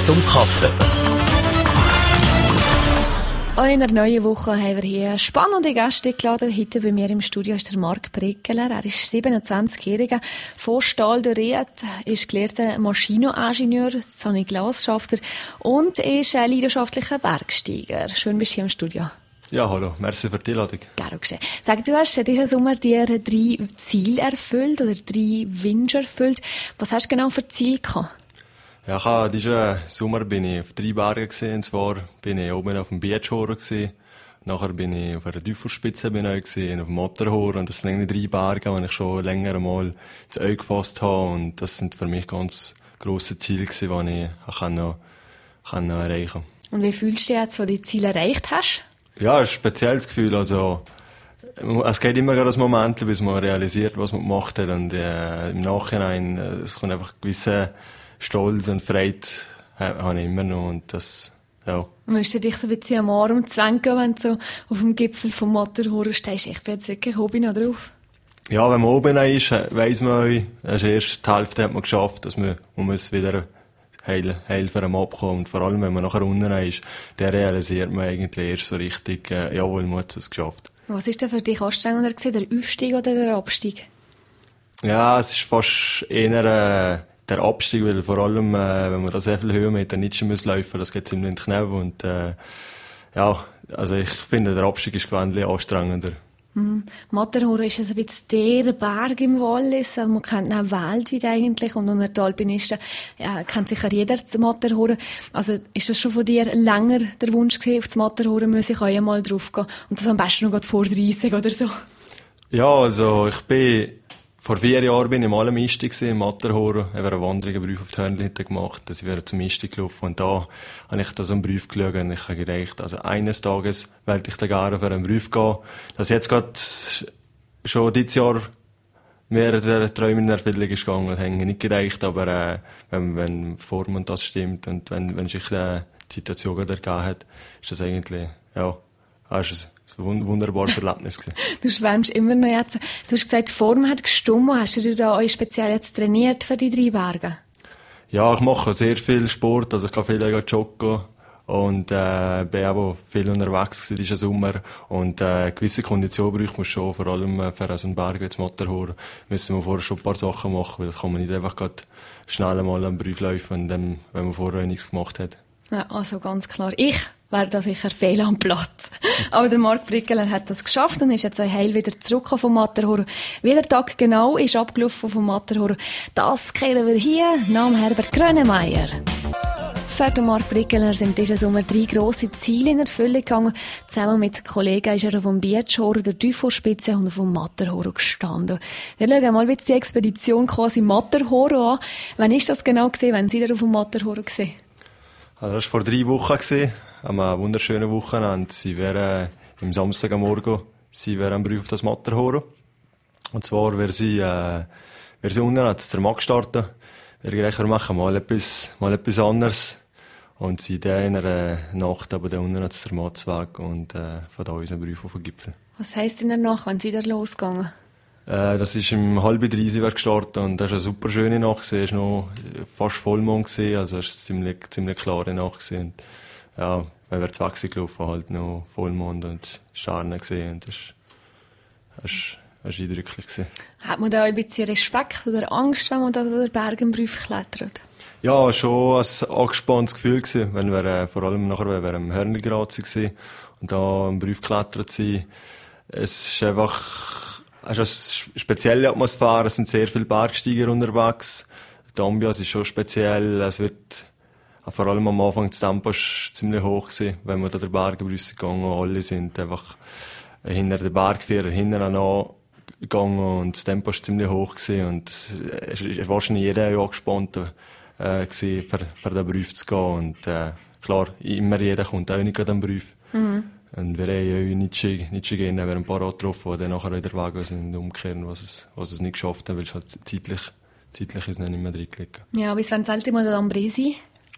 zum Kaffee. Auch in einer neuen Woche haben wir hier spannende Gäste eingeladen. Heute bei mir im Studio ist der Marc Brickeler. Er ist 27-Jähriger, von Stahl der Ried, ist gelehrter Maschineningenieur, Glaschafter und ist ein leidenschaftlicher Bergsteiger. Schön, bist du hier im Studio. Ja, hallo. Merci für die Einladung. Gerne geschehen. Sag, du hast diesen Sommer dir 3 Ziele erfüllt oder 3 Wünsche erfüllt. Was hast du genau für Ziele gehabt? Ja, diesen Sommer bin ich auf 3 Bergen gewesen. Und zwar bin ich oben auf dem Bietschhoren gewesen. Nachher bin ich auf einer Teufelspitze gewesen, auf dem Matterhorn. Und das sind eigentlich 3 Berge, die ich schon länger einmal ins Auge gefasst habe. Und das sind für mich ganz grosse Ziele gewesen, die ich noch erreichen kann. Und wie fühlst du dich jetzt, wo du die Ziele erreicht hast? Ja, ein spezielles Gefühl. Also, es geht immer gerade das Moment, bis man realisiert, was man gemacht hat. Und im Nachhinein, es kommt einfach gewisse Stolz und Freude habe ich immer noch. Und das, ja. Musst du dich so ein bisschen am Arm zwängen, wenn du so auf dem Gipfel vom Matterhorn stehst? Ich bin jetzt wirklich oben noch drauf. Ja, wenn man oben ist, weiss man, erst die Hälfte hat man geschafft, dass man muss wieder heil für einen abkommen. Und vor allem, wenn man nachher unten ist, dann realisiert man eigentlich erst so richtig, jawohl, man hat es geschafft. Was ist denn für dich anstrengender gewesen, der Aufstieg oder der Abstieg? Ja, es ist fast eher der Abstieg, weil vor allem, wenn man da sehr viel Höhe mit der Nitsche laufen muss, das geht ziemlich in die Knie. Und ja, also ich finde, der Abstieg ist gewöhnlich anstrengender. Matterhorn ist also ein bisschen der Berg im Wallis, man kennt ihn auch weltweit eigentlich, und unter den Alpinisten kennt sicher jeder das Matterhorn. Also ist das schon von dir länger der Wunsch gewesen, auf das Matterhorn muss ich auch einmal drauf gehen, und das am besten noch vor 30 oder so? Ja, also vor 4 Jahren bin ich mal am Einstieg im Matterhorn. Ich habe einen Wanderungsbrief auf die Hörnlitte gemacht. Ich wäre zum Einstieg gelaufen. Und da habe ich da so einen Brief geschaut und ich habe gedacht, also eines Tages wollte ich da gerne für einen Brief gehen. Dass jetzt gerade schon dieses Jahr mehrere Träume in Erfüllung ist gegangen, habe ich nicht gedacht. Aber wenn Form und das stimmt und wenn sich die Situation gerade ergeben hat, ist das eigentlich, ja, ist ein wunderbares Erlebnis gewesen. Du schwärmst immer noch jetzt. Du hast gesagt, die Form hat gestimmt. Hast du da auch speziell jetzt trainiert für die 3 Berge? Ja, ich mache sehr viel Sport. Also ich kann viel joggen und bin auch viel unterwegs gewesen diesen Sommer. Und gewisse Kondition braucht man schon, vor allem für so einen Berg wie das Matterhorn. Müssen wir vorher schon ein paar Sachen machen, weil das kann man nicht einfach grad schnell mal am Brief laufen, wenn man vorher nichts gemacht hat. Ja, also ganz klar. Ich wäre da sicher fehl am Platz. Aber der Marc Brickeler hat das geschafft und ist jetzt heil wieder zurückgekommen vom Matterhorn. Wie der Tag genau ist abgelaufen vom Matterhorn, das kehren wir hier nach Herbert Grönemeyer. Für den Marc Brickeler sind diesen Sommer 3 grosse Ziele in Erfüllung gegangen. Zusammen mit Kollegen ist er auf dem Bietschhoren, der Teufelspitze und auf dem Matterhorn gestanden. Wir schauen mal jetzt die Expedition quasi Matterhorn an. Wann ist das genau gewesen, wenn Sie da auf dem Matterhorn gesehen? Also das war vor 3 Wochen gewesen. Am wunderschönen Wochenende. Sie wären im Samstag am Morgen am Brief auf das Matterhorn. Und zwar wäre sie unten der Mag starten. Wir machen mal etwas anderes. Und sie dann in einer Nacht aber dann unten der Matzweg und von da unseren Brief auf den Gipfel. Was heisst in der Nacht, wenn Sie da losgegangen? Das ist um 2:30 gestartet und das war eine super schöne Nacht. Es war noch fast Vollmond, also es war eine ziemlich klare Nacht. Und ja, wenn wir zu Wechsel gelaufen, halt noch Vollmond und Sterne gesehen. Und das war eindrücklich. Hat man da ein bisschen Respekt oder Angst, wenn man da den Berg im Brief klettert? Ja, schon ein angespanntes Gefühl gewesen, wenn wir vor allem nachher, wenn wir am Hörnli-Grat waren und da im Brief geklettert sind. Es ist einfach eine spezielle Atmosphäre, es sind sehr viele Bergsteiger unterwegs. Die Ambiance ist schon speziell, es wird vor allem am Anfang das Tempo ist ziemlich hoch gewesen, wenn wir da den Berg gegangen und alle sind einfach hinter den Bergführer hinten gegangen und das Tempo ist ziemlich hoch gewesen und es ist wahrscheinlich jeder angespannt gewesen, für den Brief zu gehen und klar, immer jeder kommt auch nicht an den Brief. Mhm. Und wir haben ja nicht gegeben, wir haben ein paar getroffen, die dann nachher wieder weg sind und umkehren, was es nicht geschafft haben, weil es halt zeitlich ist nicht mehr drin gelegen. Ja, bis wann sollte man da am Brie sein?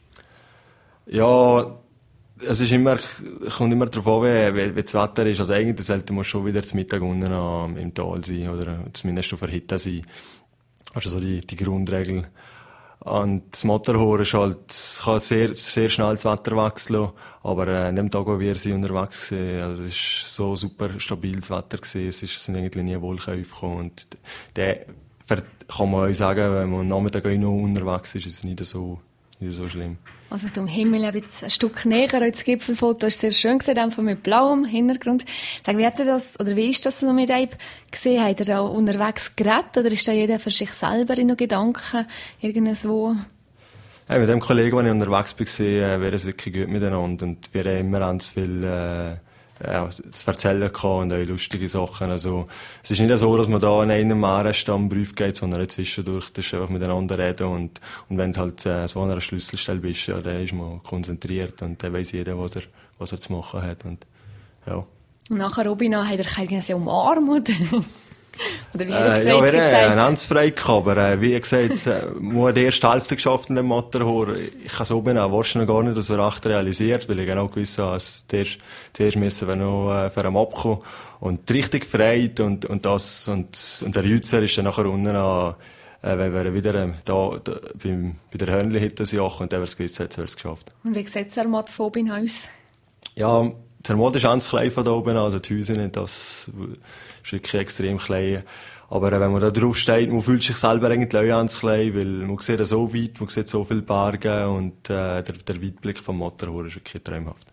Ja, es ist kommt immer darauf an, wie das Wetter ist. Also eigentlich sollte man schon wieder zum Mittag unten im Tal sein oder zumindest auf der Hütte sein. Also so die Grundregel. Und das Matterhorn ist halt, es kann sehr, sehr schnell das Wetter wechseln, aber an dem Tag, wo wir sie unterwegs waren, also es ist so super stabiles Wetter gewesen, es sind eigentlich nie Wolken aufgekommen und der kann man euch sagen, wenn man am Nachmittag noch unterwegs ist es nicht so schlimm. Also zum Himmel ein Stück näher als das Gipfelfoto ist sehr schön gesehen, einfach mit blauem Hintergrund. Sag, wie hat er das, oder wie ist das noch mit euch gesehen? Hat er da unterwegs geredet, oder ist da jeder für sich selber in Gedanken irgendwo? Ja, mit dem Kollegen, wenn ich unterwegs war, wäre es wirklich gut miteinander und wir haben immer ganz viel zu erzählen gehabt und auch lustige Sachen. Also, es ist nicht so, dass man da an einem Meeresstammbrief geht, sondern auch zwischendurch, das ist einfach miteinander reden und wenn du halt so an einer Schlüsselstelle bist, ja, dann ist man konzentriert und dann weiss jeder, was er zu machen hat und, ja. Und nachher, Robin, hat er irgendwie umarmt? Oder wie hat er ja, wir haben ganz frei gehabt, aber wie gesagt, wir haben die erste Hälfte geschafft in dem Matterhorn. Ich habe es oben auch wahrscheinlich gar nicht so recht realisiert, weil ich genau gewusst habe, zuerst müssen wir noch für ihn abkommen. Und richtig gefreut und der Jützer ist dann nachher unten an, wenn wir wieder bei der Hörnli-Hütte sind und dann haben wir es gewusst, jetzt haben wir es geschafft. Und wie sieht das Mod von oben aus? Ja, der Mod ist ganz klein von da oben, also die Häuser nicht, das ist wirklich extrem klein. Aber wenn man da drauf steht, man fühlt sich selber eigentlich auch ganz klein, weil man sieht so weit, man sieht so viele Berge und der Weitblick vom Matterhorn ist wirklich traumhaft.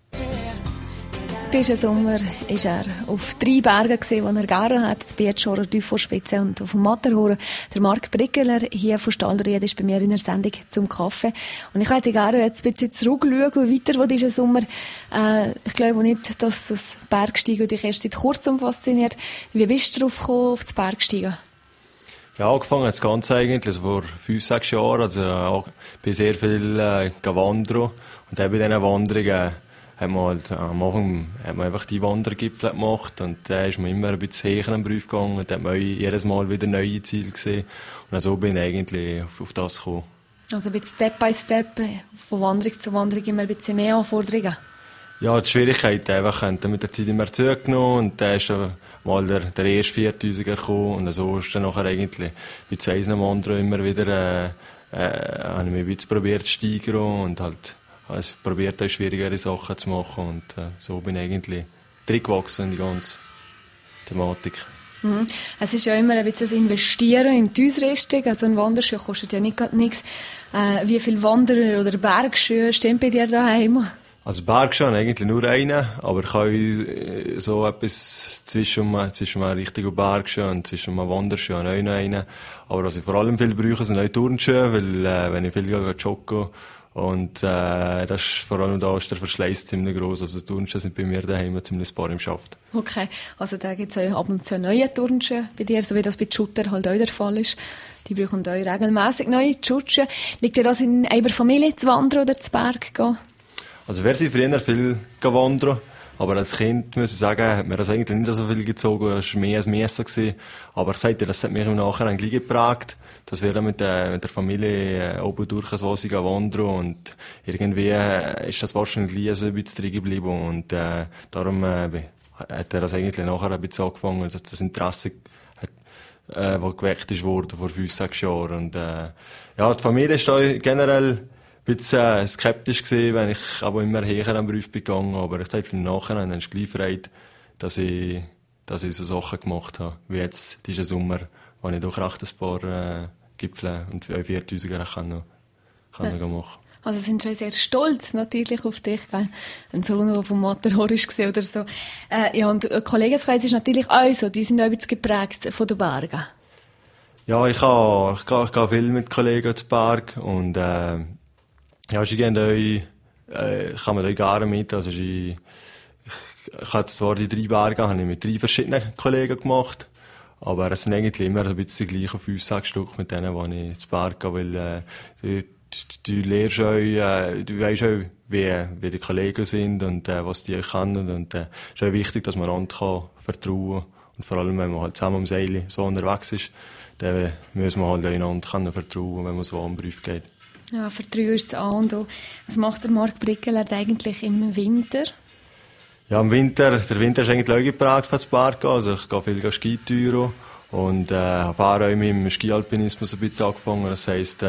Diesen Sommer war er auf 3 Bergen, die er gerne hat, das Bietschorrer, die Teufelspitze und auf dem Matterhorn. Der Marc Brickeler hier von Stallerried ist bei mir in der Sendung zum Kaffee. Und ich hätte gerne jetzt ein bisschen zurückschauen, weiter, wo diesen Sommer, ich glaube nicht, dass das Bergsteigen dich erst seit kurzem fasziniert. Wie bist du darauf gekommen, auf das Bergsteigen? Ja, angefangen hat das Ganze eigentlich, also vor 5-6 Jahren, also, bin sehr viel, gewandert. Und auch bei diesen Wanderungen, am Anfang hat man einfach die Wandergipfel gemacht und da ist man immer ein bisschen höher am Beruf gegangen und hat man jedes Mal wieder neue Ziele gesehen und so bin ich eigentlich auf das gekommen. Also ein bisschen Step by Step, von Wanderung zu Wanderung immer ein bisschen mehr Anforderungen? Ja, die Schwierigkeiten einfach haben dann mit der Zeit immer zugenommen und dann ist mal der erste 4000er gekommen und so ist dann nachher eigentlich mit einem anderen immer wieder habe ich mich ein bisschen probiert zu steigern und halt also probiert auch schwierigere Sachen zu machen und so bin ich eigentlich drin gewachsen in die ganze Thematik. Mhm. Es ist ja immer ein bisschen das Investieren in die Ausrüstung, also ein Wanderschuh kostet ja nicht nichts. Wie viele Wanderer oder Bergschuhe stehen bei dir daheim? Also Bergschuhe habe eigentlich nur einen, aber ich habe so etwas zwischen einem richtigen Bergschuh und zwischen einem Wanderschuh habe ich noch einen. Aber was ich vor allem viel brauche, sind auch Turnschuhe, weil wenn ich viel joggen und das ist vor allem da ist der Verschleiß ziemlich gross. Also die Turnschuhe sind bei mir daheim ziemlich ein paar im Schaft. Okay, also da gibt es auch ab und zu neue Turnschuhe bei dir, so wie das bei Shooter halt auch der Fall ist. Die brauchen auch regelmässig neue Schutzschuhe. Liegt dir das in einer Familie zu wandern oder zu Berg gehen? Also wir sind früher viel gewandert, aber als Kind, muss ich sagen, hat mir das eigentlich nicht so viel gezogen, es war mehr ein Messen. Aber seitdem, das hat mich im Nachhinein gleich geprägt, dass wir dann mit der Familie oben durch ein Wasser wandern und irgendwie ist das wahrscheinlich gleich so ein bisschen drin geblieben und darum hat er das eigentlich nachher ein bisschen angefangen, dass das Interesse das geweckt ist worden vor 5-6 Jahren und ja, die Familie ist da generell ein bisschen skeptisch gewesen, wenn ich aber immer höher am Beruf begangen, aber ich sage im Nachhinein, dann ist gleich Freude, dass ich so Sachen gemacht habe, wie jetzt diesen Sommer, wo ich doch recht ein paar Gipfel und 4000er kann noch machen. Also sind schon sehr stolz natürlich auf dich, gell? Ein Sohn, der vom Matterhorn war oder so. Ja, und der Kollegenkreis ist natürlich auch so, die sind auch ein bisschen geprägt von den Bergen. Ja, ich gehe viel mit Kollegen zu Berg und ja, sie gehen auch, kann man da gerne mit, also ich habe zwar die 3 Berge, habe ich mit 3 verschiedenen Kollegen gemacht, aber es sind eigentlich immer ein bisschen gleich auf 5-6 Stück mit denen, die ich zu Berg gehe, weil du lernst auch, du weisst auch, wie die Kollegen sind und was die können und es ist auch wichtig, dass man einander vertrauen kann und vor allem, wenn man halt zusammen am Seil so unterwegs ist, dann muss man halt einander vertrauen, wenn man so am Beruf geht. Ja, Vertrauen ist das A und O. Was macht der Marc Brickeler eigentlich im Winter? Ja, der Winter ist eigentlich auch geprägt für das Berg. Also ich gehe viel Skitouren und fahre auch mit dem Skialpinismus ein bisschen angefangen. Das heisst,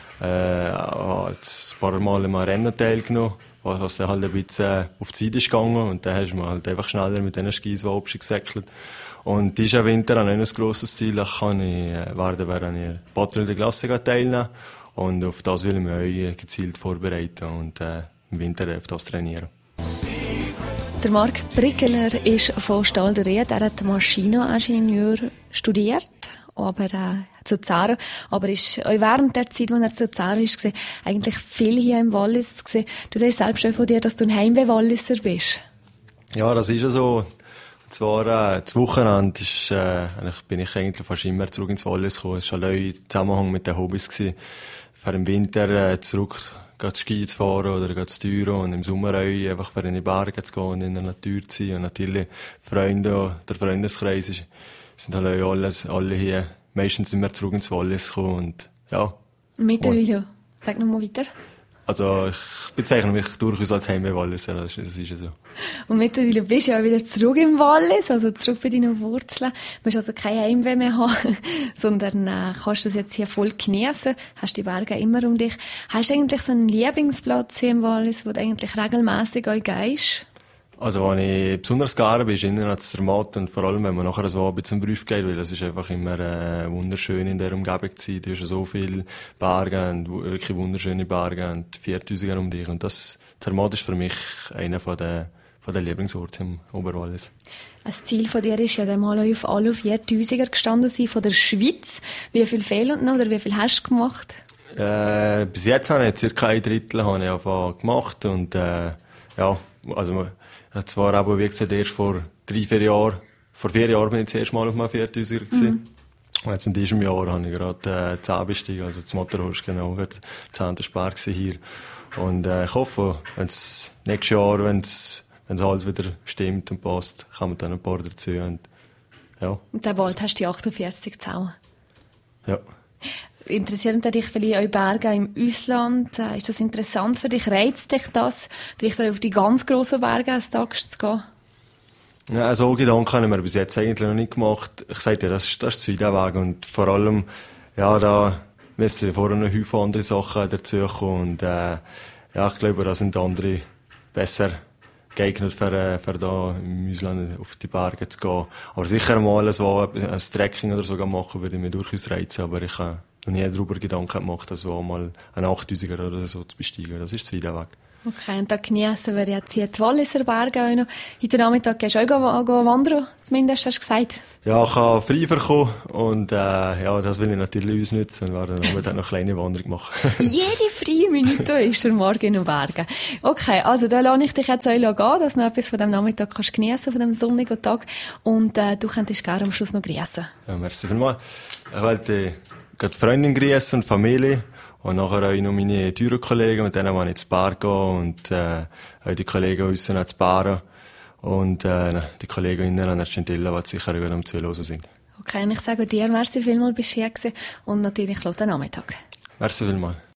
habe jetzt ein paar Mal mal Rennen teilgenommen, was dann halt ein bisschen auf die Zeit ist gegangen und dann hast du halt einfach schneller mit diesen Skis, die oben gesäckelt. Und diesen Winter habe ich ein grosses Ziel, da kann ich während ich Batterie der Klasse teilnehmen und auf das will ich mich auch gezielt vorbereiten und im Winter auf das trainieren. Der Marc Brickeler ist von Stahl der Ried. Er hat Maschineningenieur studiert, aber zu Zara. Aber ist auch während der Zeit, als er zu Zara ist, eigentlich viel hier im Wallis gewesen. Du sagst selbst schon von dir, dass du ein Heimweh-Walliser bist. Ja, das ist ja so. Und zwar, das Wochenende bin ich eigentlich fast immer zurück ins Wallis gekommen. Es war halt auch im Zusammenhang mit den Hobbys gewesen. Für im Winter zurück Ski zu fahren oder zu touren und im Sommer auch einfach für in die Berge zu gehen und in der Natur zu sein. Und natürlich der Freundeskreis sind halt auch alle hier. Meistens sind wir zurück ins Wallis gekommen und ja. Mittlerweile, sag noch mal weiter. Also ich bezeichne mich durchaus als Heimweh-Walliser, das ist ja so. Und mittlerweile bist du ja wieder zurück im Wallis, also zurück bei deinen Wurzeln. Du musst also kein Heimweh mehr haben, sondern kannst das jetzt hier voll genießen, hast die Berge immer um dich. Hast du eigentlich so einen Lieblingsplatz hier im Wallis, wo du eigentlich regelmässig auch gehst? Also, wenn ich besonders gerne bin, ist innen als Zermatt und vor allem, wenn man nachher so ein bisschen zum Beruf geht, weil es ist einfach immer wunderschön in der Umgebung zu sein. Du hast so viele Berge und wirklich wunderschöne Berge und 4000er um dich. Und Zermatt ist für mich einer von den Lieblingsorten im Oberwallis. Ein Ziel von dir ist ja dann mal auf alle 4000er gestanden sein von der Schweiz. Wie viel fehlen noch oder wie viel hast du gemacht? Bis jetzt habe ich circa 1/3 gemacht und ja, also zwar aber wie gesagt erst vor 3-4 Jahren, vor 4 Jahren bin ich das erste Mal auf einem 4000er gewesen. Und jetzt in diesem Jahr habe ich gerade 10 bestiegen, also das Matterhorst genau, der 10. Sperr hier. Und ich hoffe, nächstes Jahr, wenn es alles wieder stimmt und passt, kommen dann ein paar dazu. Und, ja. Und dann bald hast du die 48 zusammen. Ja. Interessieren dich vielleicht auch Berge im Ausland? Ist das interessant für dich? Reizt dich das, vielleicht auch auf die ganz grossen Berge eines Tages zu gehen? Ja, so Gedanken habe ich mir bis jetzt eigentlich noch nicht gemacht. Ich sage dir, das ist zu weit weg und vor allem, ja, da müssen vorher noch viele andere Sachen dazukommen und ja, ich glaube, da sind andere besser geeignet für da im Ausland auf die Berge zu gehen. Aber sicher mal ein Trekking oder so machen würde ich mir durchaus reizen, aber ich habe noch nie darüber Gedanken gemacht, also mal einen 8000er oder so zu besteigen. Das ist zu weit weg. Okay, und da genießen wir jetzt hier die Walliser Berge auch noch. Heute Nachmittag gehst du auch wandern, zumindest hast du gesagt. Ja, ich habe frei bekommen und ja, das will ich natürlich ausnutzen und werde dann noch eine kleine Wanderung machen. Jede freie Minute ist der Morgen in den Bergen. Okay, also da lasse ich dich jetzt auch gehen, dass du noch etwas von dem Nachmittag kannst genießen, von dem sonnigen Tag. Und du könntest gerne am Schluss noch grüßen. Ja, merci vielmals. Ich wollte gerade Freundin grüßen und Familie. Und nachher auch noch meine Türkollegen, mit denen wollte ich zu Bar gehen und auch die Kollegen aussen zu Bar. Und die Kollegen innen an der Scintilla, die sicher auch am Zuhören sind. Okay, und ich sage dir, merci vielmals, bist du hier gewesen und natürlich den Nachmittag. Merci vielmals.